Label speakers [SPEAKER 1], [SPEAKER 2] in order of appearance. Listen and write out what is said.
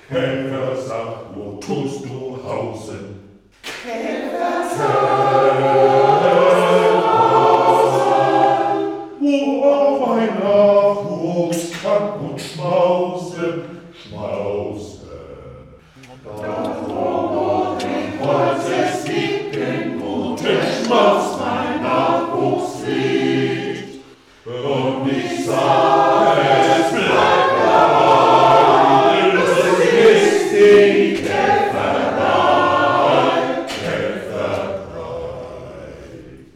[SPEAKER 1] Käfer, sag, wo tust du hausen?
[SPEAKER 2] Käfer,
[SPEAKER 1] wo auf ein Nachwuchs krank und schmal